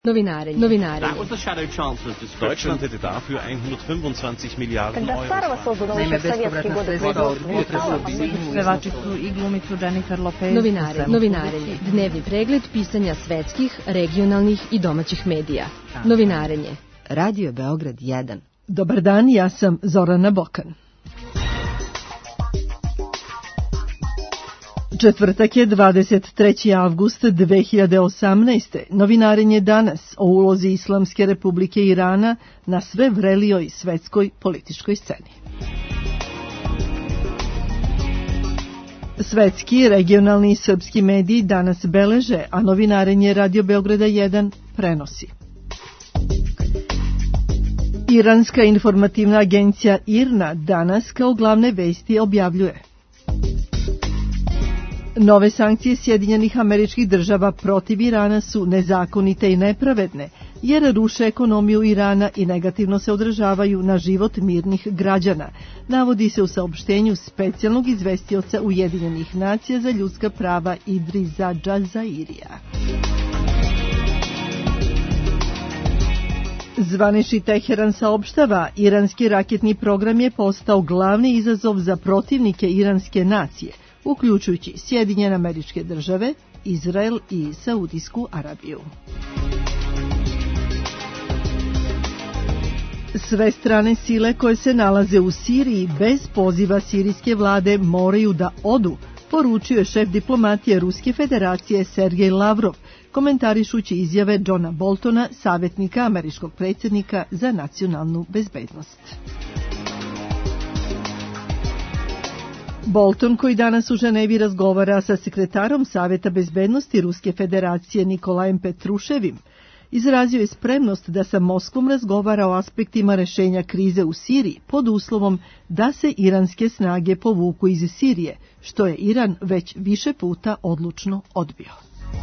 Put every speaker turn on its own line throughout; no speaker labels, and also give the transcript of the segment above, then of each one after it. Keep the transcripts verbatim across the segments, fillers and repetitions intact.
Novinare, novinare.
That was the shadow chancellor's description.
Deutschland hätte dafür hundertfünfundzwanzig Milliarden
Когда Сарово создано еще в советские годы
Pevači su i glumicu Jennifer Lopez.
Novinare, novinarenje. Dnevni pregled pisanja svetskih, regionalnih i domaćih medija. Novinarenje. Radio Beograd jedan.
Dobar dan, ja sam Zorana Bokan. Četvrtak je dvadeset treći avgust dve hiljade osamnaeste. Novinarenje danas o ulozi Islamske republike Irana na sve vrelijoj svetskoj političkoj sceni. Svetski, regionalni i srpski mediji danas beleže, a novinarenje Radio Beograda jedan prenosi. Iranska informativna agencija IRNA danas kao glavne vesti objavljuje: nove sankcije Sjedinjenih Američkih Država protiv Irana su nezakonite i nepravedne, jer ruše ekonomiju Irana i negativno se odražavaju na život mirnih građana, navodi se u saopštenju specijalnog izvestioca Ujedinjenih nacija za ljudska prava Idrisa Džazairija. Zvanični Teheran saopštava, iranski raketni program je postao glavni izazov za protivnike iranske nacije, uključujući Sjedinjene Američke Države, Izrael i Saudijsku Arabiju. Sve strane sile koje se nalaze u Siriji bez poziva sirijske vlade moraju da odu, poručio je šef diplomatije Ruske federacije Sergej Lavrov, komentarišući izjave Johna Boltona, savjetnika američkog predsjednika za nacionalnu bezbednost. Bolton, koji danas u Ženevi razgovara sa sekretarom Savjeta bezbednosti Ruske federacije Nikolajem Petruševim, izrazio je spremnost da sa Moskvom razgovara o aspektima rešenja krize u Siriji pod uslovom da se iranske snage povuku iz Sirije, što je Iran već više puta odlučno odbio.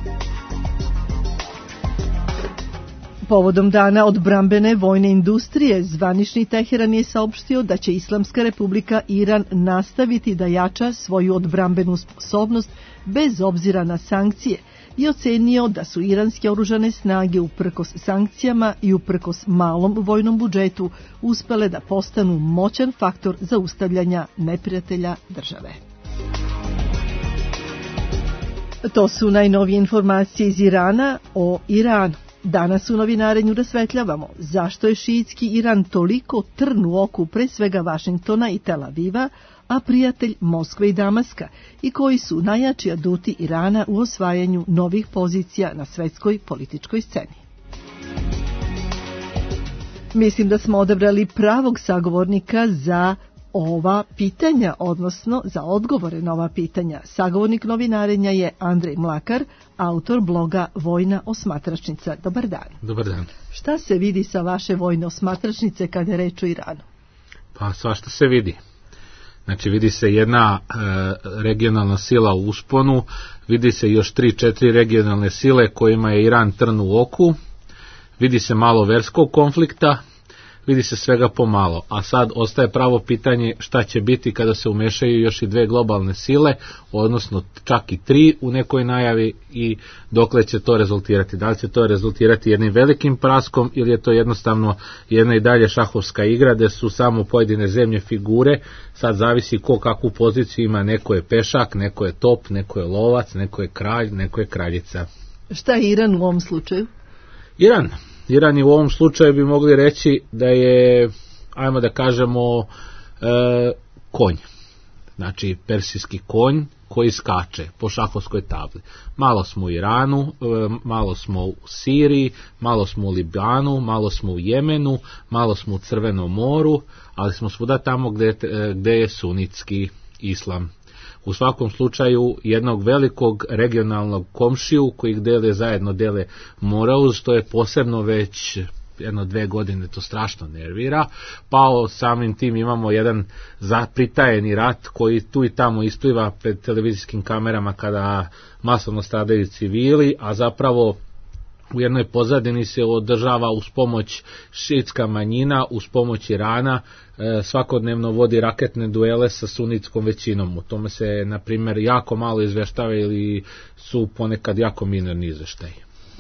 Povodom dana odbrambene vojne industrije, zvanični Teheran je saopštio da će Islamska republika Iran nastaviti da jača svoju odbrambenu sposobnost bez obzira na sankcije i ocenio da su iranske oružane snage uprkos sankcijama i uprkos malom vojnom budžetu uspele da postanu moćan faktor zaustavljanja neprijatelja države. To su najnovije informacije iz Irana o Iranu. Danas u novinarenju rasvetljavamo zašto je šiitski Iran toliko trn u oku pre svega Vašingtona i Tel Aviva, a prijatelj Moskve i Damaska, i koji su najjači aduti Irana u osvajanju novih pozicija na svetskoj političkoj sceni. Mislim da smo odabrali pravog sagovornika za ova pitanja, odnosno za odgovore na ova pitanja. Sagovornik novinarenja je Andrej Mlakar, autor bloga Vojna osmatračnica. Dobar dan.
Dobar dan.
Šta se vidi sa vaše vojne osmatračnice kada je reč o Iranu?
Pa svašta se vidi. Znači vidi se jedna e, regionalna sila u usponu, vidi se još tri, četiri regionalne sile kojima je Iran trn u oku, vidi se malo verskog konflikta, vidi se svega pomalo, a sad ostaje pravo pitanje šta će biti kada se umešaju još i dve globalne sile, odnosno čak i tri u nekoj najavi, i dokle će to rezultirati. Da li će to rezultirati jednim velikim praskom ili je to jednostavno jedna i dalje šahovska igra gde su samo pojedine zemlje figure, sad zavisi ko kakvu poziciju ima, neko je pešak, neko je top, neko je lovac, neko je kralj, neko je kraljica.
Šta je Iran u ovom slučaju?
Iran Iran je u ovom slučaju bi mogli reći da je, ajmo da kažemo, e, konj. Znači persijski konj koji skače po šahovskoj tabli. Malo smo u Iranu, e, malo smo u Siriji, malo smo u Libanu, malo smo u Jemenu, malo smo u Crvenom moru, ali smo svuda tamo gde, gde je sunitski islam. U svakom slučaju jednog velikog regionalnog komšiju koji dele zajedno dele Morauz, to je posebno već jedno dve godine, to strašno nervira, pa samim tim imamo jedan pritajeni rat koji tu i tamo ispliva pred televizijskim kamerama kada masovno stradaju civili, a zapravo u jednoj pozadini se održava uz pomoć šiitska manjina, uz pomoć Irana, e, svakodnevno vodi raketne duele sa sunitskom većinom. U tome se, na primjer, jako malo izveštava ili su ponekad jako minorni izveštaji.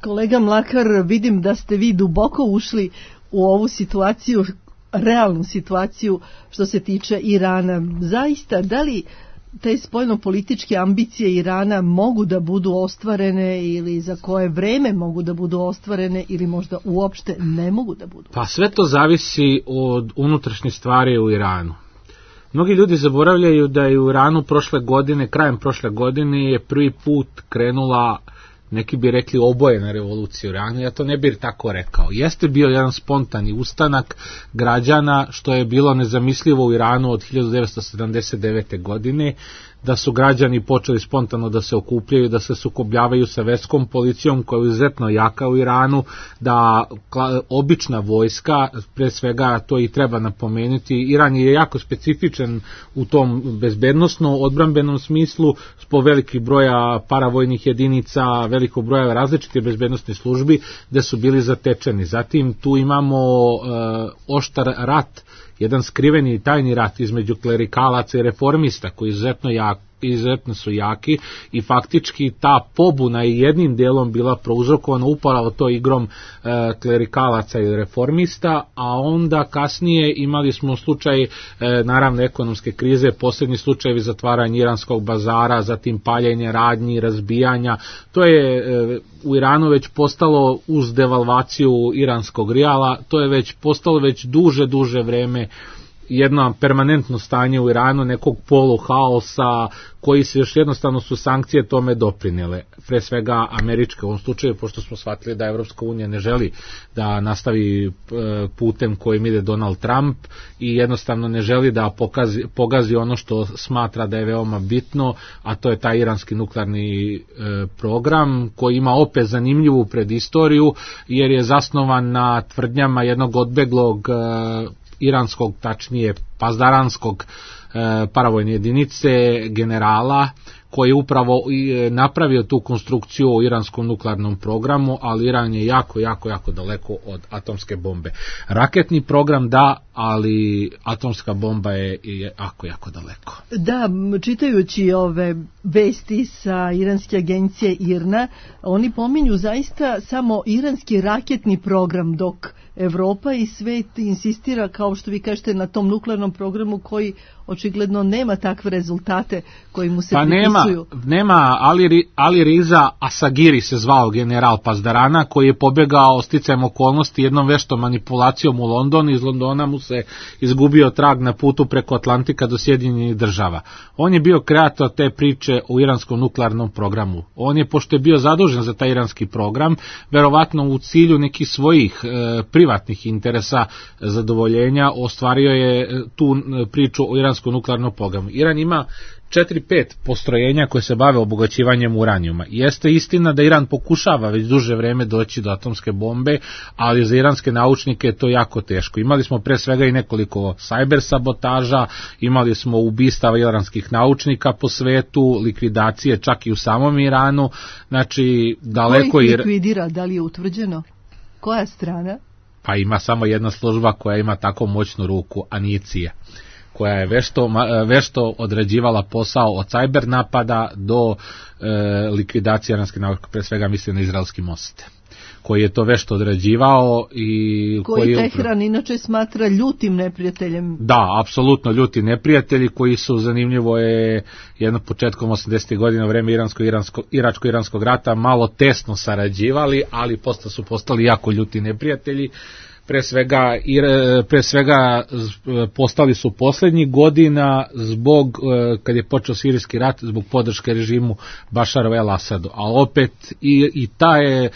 Kolega Mlakar, vidim da ste vi duboko ušli u ovu situaciju, realnu situaciju što se tiče Irana. Zaista, da li te spoljno-političke ambicije Irana mogu da budu ostvarene ili za koje vreme mogu da budu ostvarene ili možda uopšte ne mogu da budu?
Pa sve to zavisi od unutrašnje stvari u Iranu. Mnogi ljudi zaboravljaju da je u Iranu prošle godine, krajem prošle godine je prvi put krenula, neki bi rekli, obojena revolucija u Iranu, ja to ne bih tako rekao. Jeste bio jedan spontani ustanak građana, što je bilo nezamislivo u Iranu od hiljadu devetsto sedamdeset devete. godine, da su građani počeli spontano da se okupljaju, da se sukobljavaju sa verskom policijom koja je izuzetno jaka u Iranu, da obična vojska, pre svega to i treba napomenuti, Iran je jako specifičan u tom bezbednosno-odbrambenom smislu, po velikih broja paravojnih jedinica, velikog broja različitih bezbednostnih službi, gde su bili zatečeni. Zatim tu imamo e, oštar rat, jedan skriveni i tajni rat između klerikalaca i reformista koji izuzetno jak, izuzetno su jaki i faktički ta pobuna je jednim delom bila prouzrokovana upravo to igrom e, klerikalaca i reformista, a onda kasnije imali smo slučaj e, naravno ekonomske krize, posljednji slučajevi zatvaranja iranskog bazara, zatim paljenje radnji, razbijanja. To je e, u Iranu već postalo uz devalvaciju iranskog rijala, to je već postalo već duže, duže vreme jedno permanentno stanje u Iranu, nekog poluhaosa koji se još jednostavno su sankcije tome doprinele. Pre svega američke u ovom slučaju, pošto smo shvatili da Evropska unija ne želi da nastavi putem kojim ide Donald Trump i jednostavno ne želi da pokazi, pogazi ono što smatra da je veoma bitno, a to je taj iranski nuklearni program koji ima opet zanimljivu predistoriju jer je zasnovan na tvrdnjama jednog odbeglog iranskog, tačnije pazdaranskog e, paravojne jedinice generala koji je upravo i napravio tu konstrukciju o iranskom nuklearnom programu, ali Iran je jako, jako, jako daleko od atomske bombe. Raketni program da, ali atomska bomba je, je jako, jako daleko.
Da, čitajući ove vesti sa iranske agencije I R N A, oni pominju zaista samo iranski raketni program, dok Evropa i svet insistira, kao što vi kažete, na tom nuklearnom programu koji očigledno nema takve rezultate koji mu se
pa
pripisuju.
Nema, nema Ali, Ali Riza Asagiri se zvao general Pazdarana, koji je pobegao sticajem okolnosti jednom veštom manipulacijom u London. Iz Londona mu se izgubio trag na putu preko Atlantika do Sjedinjenih država. On je bio kreator te priče o iranskom nuklearnom programu. On je, pošto je bio zadužen za taj iranski program, verovatno u cilju nekih svojih e, privatnih interesa zadovoljenja, ostvario je tu priču o iranskom nuklearnom programu. Iran ima četiri pet postrojenja koje se bave obogaćivanjem uranijuma. Jeste istina da Iran pokušava već duže vreme doći do atomske bombe, ali za iranske naučnike je to jako teško. Imali smo pre svega i nekoliko cyber sabotaža, imali smo ubistava iranskih naučnika po svetu, likvidacije čak i u samom Iranu. Znači, daleko...
Ko ih likvidira, da li je utvrđeno? Koja strana?
Pa ima samo jedna služba koja ima tako moćnu ruku, a nije C I A, koja je vešto, vešto odrađivala posao od cyber napada do e, likvidacije iranske nauke, pre svega mislim na izraelski most, koji je to vešto odrađivao i
koji,
koji
Teheran upra... inače smatra ljutim neprijateljem.
Da, apsolutno ljuti neprijatelji koji su, zanimljivo je, jedno početkom osamdesetih godina u vreme iransko-iransko, iračko-iranskog rata malo tesno sarađivali, ali posle su postali jako ljuti neprijatelji. Pre svega, pre svega postali su poslednjih godina zbog, kad je počeo sirijski rat, zbog podrške režimu Bašaru el-Asadu. A opet i, i ta je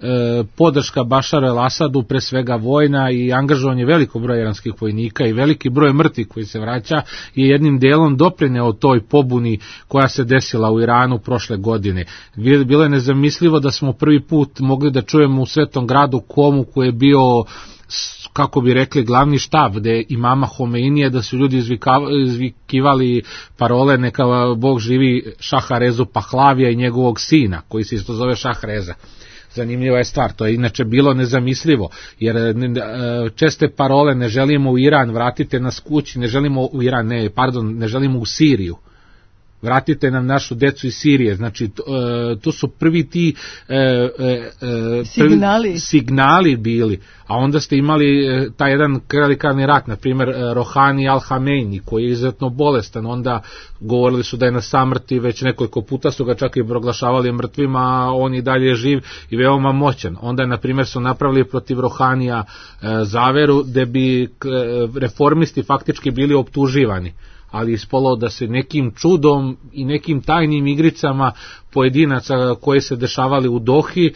podrška Bašaru el-Asadu, pre svega vojna i angažovanje velikog broja iranskih vojnika i veliki broj mrtvih koji se vraća je jednim delom doprineo toj pobuni koja se desila u Iranu prošle godine. Bilo je nezamislivo da smo prvi put mogli da čujemo u Svetom gradu Komu, koji je bio, kako bi rekli, glavni štab gde imama Homeinije, da su ljudi izvikivali parole neka Bog živi Šaha Rezu Pahlavija i njegovog sina, koji se isto zove Šah Reza. Zanimljiva je stvar, to je inače bilo nezamislivo, jer česte parole ne želimo u Iran, vratite nas kući, ne želimo u Iran, ne, pardon, ne želimo u Siriju. vratite nam našu decu iz Sirije. Znači, to, to su prvi ti e, e, prvi
signali.
signali bili, a onda ste imali taj jedan radikalni rat, na primjer Rohani Al-Hameini, koji je izuzetno bolestan, onda govorili su da je na samrti, već nekoliko puta su ga čak i proglašavali mrtvima, a on i dalje je živ i veoma moćan. Onda, na primjer, su napravili protiv Rohanija e, zaveru, gde bi e, reformisti faktički bili optuživani, ali ispalo da se nekim čudom i nekim tajnim igricama pojedinaca koje se dešavali u Dohi,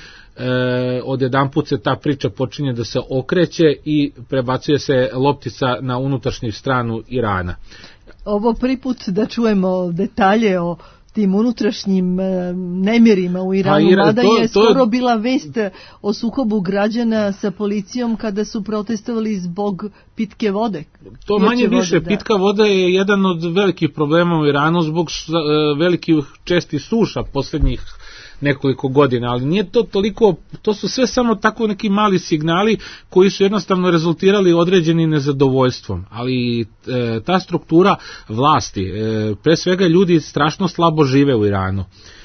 e, odjedanput se ta priča počinje da se okreće i prebacuje se loptica na unutrašnju stranu Irana.
Ovo prvi put da čujemo detalje o tim unutrašnjim nemirima u Iranu.
Ira,
Mada
to,
je
to,
skoro bila vest o sukobu građana sa policijom kada su protestovali zbog pitke vode.
To manje više, vode, da. Pitka voda je jedan od velikih problema u Iranu zbog velikih čestih suša posljednjih nekoliko godina, ali nije to toliko, to su sve samo tako neki mali signali koji su jednostavno rezultirali određenim nezadovoljstvom, ali e, ta struktura vlasti, e, pre svega ljudi strašno slabo žive u Iranu.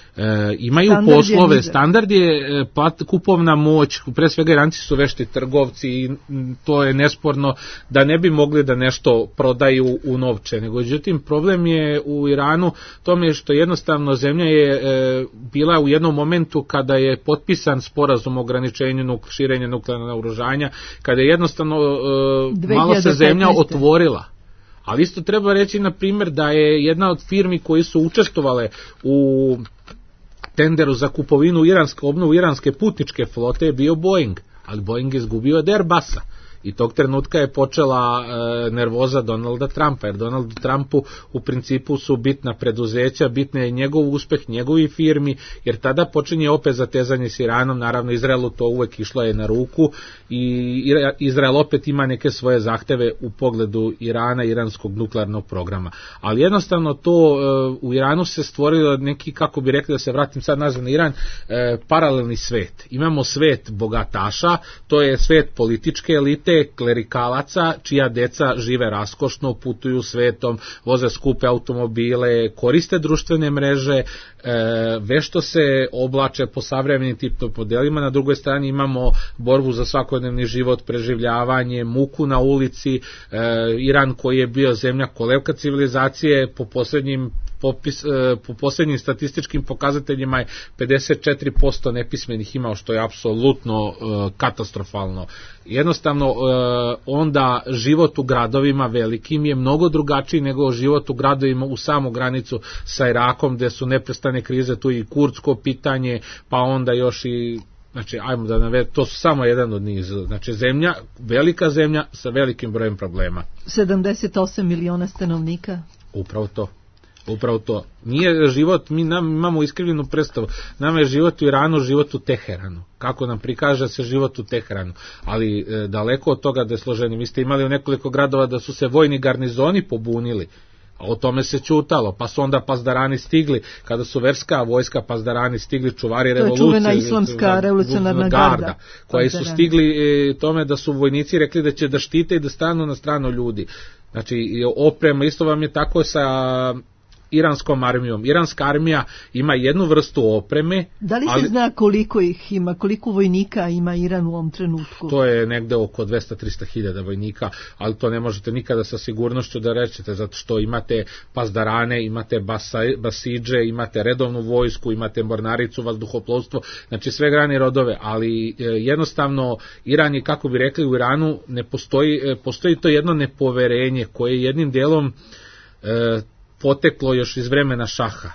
E, imaju standard poslove, je standard je e, pat, kupovna moć, pre svega Iranci su vešti trgovci i m, to je nesporno da ne bi mogli da nešto prodaju u novče, nego međutim problem je u Iranu tome što jednostavno zemlja je e, bila u jednom momentu kada je potpisan sporazum o ograničenju nuk, širenja nuklearnog naoružanja, kada je jednostavno e, malo se zemlja otvorila. Ali isto treba reći, na primjer, da je jedna od firmi koji su učestvovale u tenderu za kupovinu iranske, obnovu iranske putničke flote je bio Boeing, ali Boeing je izgubio od Airbusa. I tog trenutka je počela e, nervoza Donalda Trumpa, jer Donaldu Trumpu u principu su bitna preduzeća, bitne je njegov uspeh, njegovi firmi, jer tada počinje opet zatezanje s Iranom, naravno Izraelu to uvek išlo je na ruku i Izrael opet ima neke svoje zahteve u pogledu Irana, iranskog nuklearnog programa. Ali jednostavno to e, u Iranu se stvorilo neki, kako bi rekli, da se vratim sad nazad na Iran, e, paralelni svet. Imamo svet bogataša, to je svet političke elite, klerikalaca čija deca žive raskošno, putuju svetom, voze skupe automobile, koriste društvene mreže, e, vešto se oblače po savremenim tipnim modelima. Na drugoj strani imamo borbu za svakodnevni život, preživljavanje, muku na ulici, e, Iran koji je bio zemlja kolevka civilizacije, po poslednjim Popis, po posljednjim statističkim pokazateljima je pedeset četiri posto nepismenih imao, što je apsolutno uh, katastrofalno. Jednostavno uh, onda život u gradovima velikim je mnogo drugačiji nego život u gradovima u samu granicu sa Irakom, gde su neprestane krize, tu i kurdsko pitanje, pa onda još i, znači, ajmo da nave, to su samo jedan od njih, znači zemlja, velika zemlja sa velikim brojem problema.
sedamdeset osam miliona stanovnika.
Upravo to. Upravo to. Nije život, mi nam imamo iskrivljenu predstavu. Nama je život u Iranu, život u Teheranu. Kako nam prikaže se život u Teheranu. Ali e, daleko od toga da je složeni. Vi ste imali u nekoliko gradova da su se vojni garnizoni pobunili. A o tome se ćutalo. Pa su onda pazdarani stigli, kada su verska vojska pazdarani stigli, čuvari revolucije. To je čuvena
islamska revolucionarna garda. garda
koji su stigli e, tome da su vojnici rekli da će da štite i da stanu na stranu ljudi. Znači, oprema, isto vam je tako sa iranskom armijom. Iranska armija ima jednu vrstu opreme.
Da li se
ali,
zna koliko ih ima, koliko vojnika ima Iran u ovom trenutku?
To je negde oko dvesta do trista hiljada vojnika, ali to ne možete nikada sa sigurnošću da rečete, zato što imate pazdarane, imate basa, basidže, imate redovnu vojsku, imate mornaricu, vazduhoplovstvo, znači sve grane rodove, ali e, jednostavno Iran je, kako bi rekli, u Iranu ne postoji, e, postoji to jedno nepoverenje koje jednim delom e, poteklo još iz vremena šaha.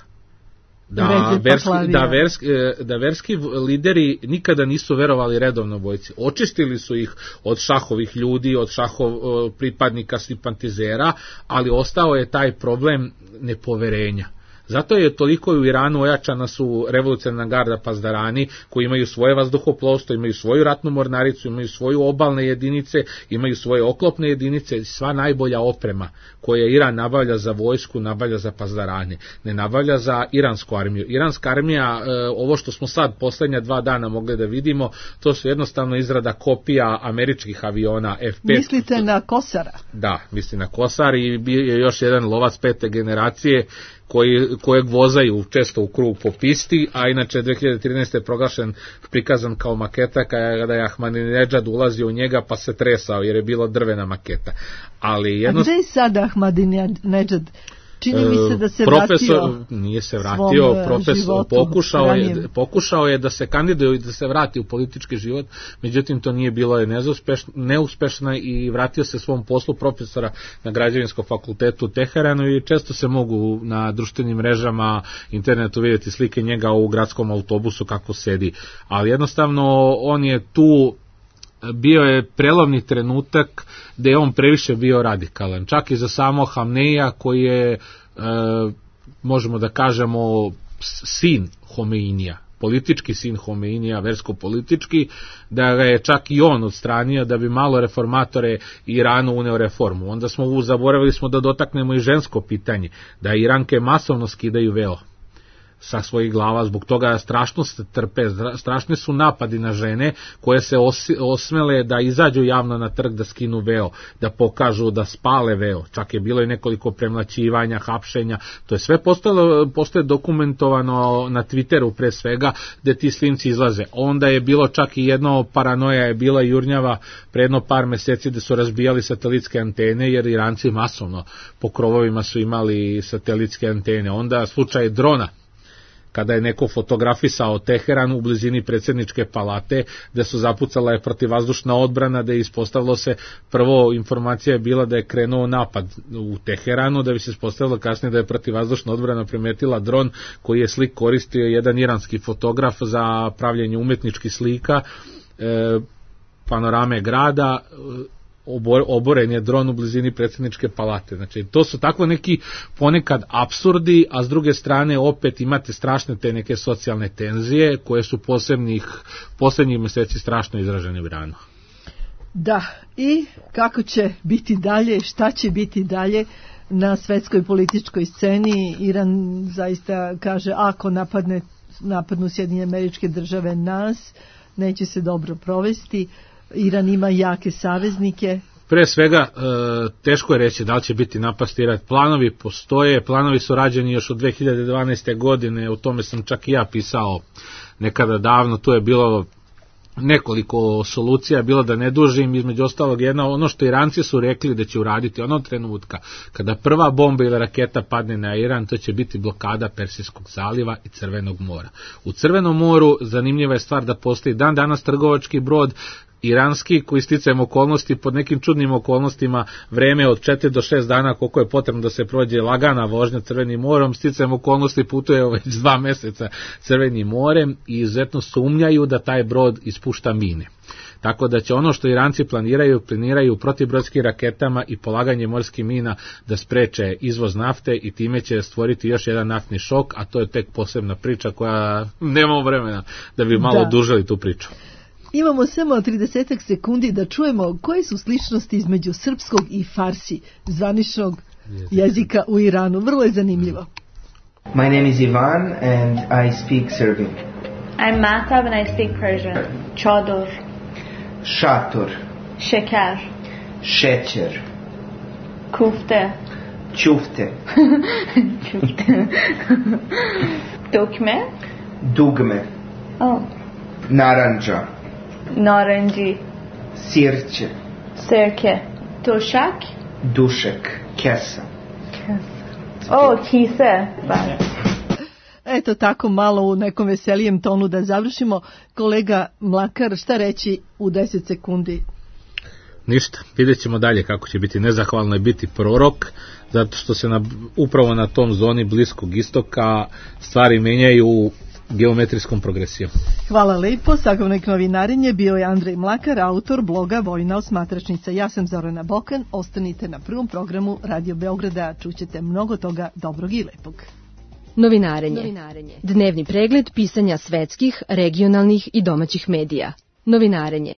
Da verski, da, verski, da verski lideri nikada nisu verovali redovno vojci. Očistili su ih od šahovih ljudi, od šahov pripadnika simpatizera, ali ostao je taj problem nepoverenja. Zato je toliko u Iranu ojačana su revolucionarna garda pazdarani, koji imaju svoje vazduhoplovstvo, imaju svoju ratnu mornaricu, imaju svoju obalne jedinice, imaju svoje oklopne jedinice, sva najbolja oprema koja Iran nabavlja za vojsku, nabavlja za pazdarane, ne nabavlja za iransku armiju. Iranska armija, ovo što smo sad posljednja dva dana mogli da vidimo, to su jednostavno izrada kopija američkih aviona F pet.
Mislite na Kosara?
Da, mislim na Kosar i bio je još jedan lovac pete generacije koji, kojeg vozaju često u krug po pisti, a inače dve hiljade trinaeste. je proglašen, prikazan kao maketa kada je Ahmadinejad ulazio u njega pa se tresao jer je bilo drvena maketa. Ali jedno...
A gde je sada Ahmadinejad? Čini mi se da se
profesor,
vratio
nije se vratio, profesor,
životu,
pokušao, je, pokušao je da se kandiduje i da se vrati u politički život, međutim to nije bilo je neuspešno, neuspešno i vratio se svom poslu profesora na građevinskom fakultetu u Teheranu i često se mogu na društvenim mrežama, internetu vidjeti slike njega u gradskom autobusu kako sedi, ali jednostavno on je tu bio je prelovni trenutak gde je on previše bio radikalan, čak i za samo Hamneija koji je, e, možemo da kažemo, sin Homeinija, politički sin Homeinija, versko-politički, da ga je čak i on odstranio da bi malo reformatore Iranu uneo reformu. Onda smo zaboravili smo da dotaknemo i žensko pitanje, da Iranke masovno skidaju veo sa svojih glava, zbog toga strašno se trpe, strašni su napadi na žene koje se osi, osmele da izađu javno na trg da skinu veo, da pokažu da spale veo, čak je bilo i nekoliko premlaćivanja, hapšenja, to je sve postalo, postoje dokumentovano na Twitteru pre svega, gde ti slimci izlaze. Onda je bilo čak i jedno paranoja je bila jurnjava pre jedno par meseci da su razbijali satelitske antene, jer Iranci masovno po krovovima su imali satelitske antene. Onda slučaj drona, kada je neko fotografisao Teheran u blizini predsjedničke palate, gde su zapucala je protivvazdušna odbrana, da je ispostavilo se, prvo informacija je bila da je krenuo napad u Teheranu, da bi se ispostavilo kasnije da je protivvazdušna odbrana primetila dron koji je slik koristio jedan iranski fotograf za pravljenje umetničkih slika, e, panorame grada, oboren je dron u blizini predsjedničke palate. Znači, to su tako neki ponekad apsurdi, a s druge strane opet imate strašne te neke socijalne tenzije koje su posebnih, poslednjih meseci strašno izražene u Iranu.
Da, i kako će biti dalje, šta će biti dalje na svetskoj političkoj sceni? Iran zaista kaže, ako napadne, napadnu Sjedinjene Američke Države nas, neće se dobro provesti. Iran ima jake saveznike.
Pre svega, e, teško je reći da li će biti napast Iran. Planovi postoje, planovi su rađeni još od dve hiljade dvanaeste. godine, o tome sam čak i ja pisao nekada davno, tu je bilo nekoliko solucija, bilo da ne dužim, između ostalog jedna, ono što Iranci su rekli da će uraditi onog trenutka kada prva bomba ili raketa padne na Iran, to će biti blokada Persijskog zaliva i Crvenog mora. U Crvenom moru zanimljiva je stvar da postoji dan danas trgovački brod iranski koji sticajem okolnosti pod nekim čudnim okolnostima vreme od četiri do šest dana koliko je potrebno da se prođe lagana vožnja Crvenim morom, sticajem okolnosti putuje već dva meseca Crvenim morem i izuzetno sumnjaju da taj brod ispušta mine. Tako da će ono što Iranci planiraju, planiraju protibrodskim raketama i polaganje morskih mina da spreče izvoz nafte i time će stvoriti još jedan naftni šok, a to je tek posebna priča koja nemamo vremena da bi malo da. dužili tu priču.
Imamo samo trideset sekundi da čujemo koje su sličnosti između srpskog i farsi, zvaničnog jezika u Iranu. Vrlo je zanimljivo.
My name is Ivan and I speak Serbian.
I'm Mahtab and I speak Persian. Chador.
Šator.
Šeker.
Šećer.
Kufte.
Čufte.
Čufte. Dukme.
Dugme.
Oh.
Naranđa.
Naranđi.
Sirće.
Sirke. Dušak.
Dušek. Kesa.
Kesa. O, kise.
Eto tako malo u nekom veselijem tonu da završimo. Kolega Mlakar, šta reći u deset sekundi?
Ništa, vidjet ćemo dalje kako će biti. Nezahvalno je biti prorok, zato što se na, upravo na tom zoni Bliskog istoka stvari menjaju geometrijskom progresijom.
Hvala lepo. Sagovnik novinarenje bio je Andrej Mlakar, autor bloga Vojna osmatračnica. Ja sam Zorana Bokan. Ostanite na prvom programu Radio Beograda. Čućete mnogo toga dobrog i lepog.
Novinarenje. Novinarenje. Dnevni pregled pisanja svetskih, regionalnih i domaćih medija. Novinarenje.